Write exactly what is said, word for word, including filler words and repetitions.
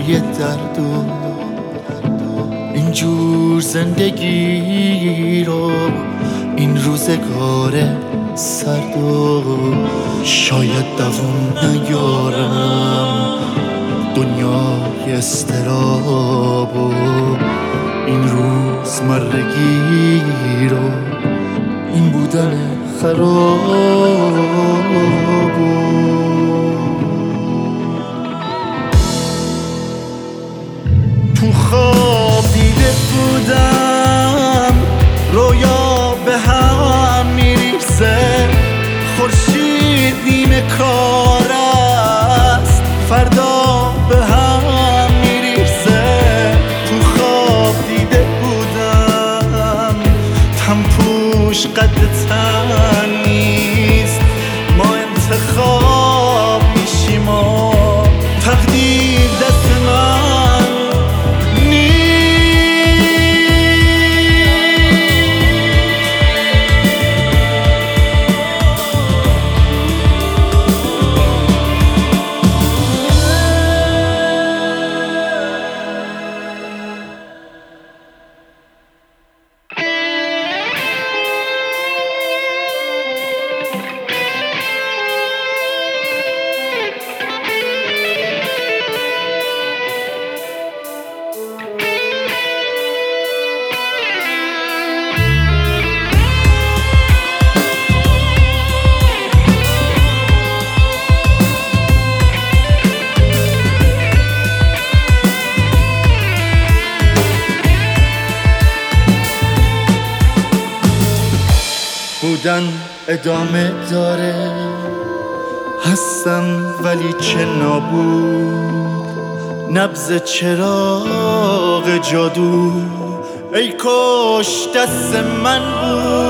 های درد و اینجور زندگی رو، این روزگار سرد و شاید دووم نیارم دنیای استراب و این روزمرگی رو، این بودن خراب و تو خواب دیده بودم رویا به هم میریزه، خورشید نیمه کار است فردا به هم میریزه. تو خواب دیده بودم تنپوش قد تن نیست، ما انتخاب میشیم و تقدیر دست من بودن ادامه داره، هستم ولی چه نابود، نبض چراغ جادو ای کاش دست من بود.